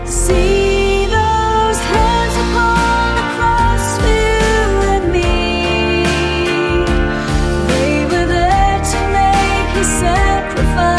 See those hands upon the cross for you and me. They were there to make His sacrifice.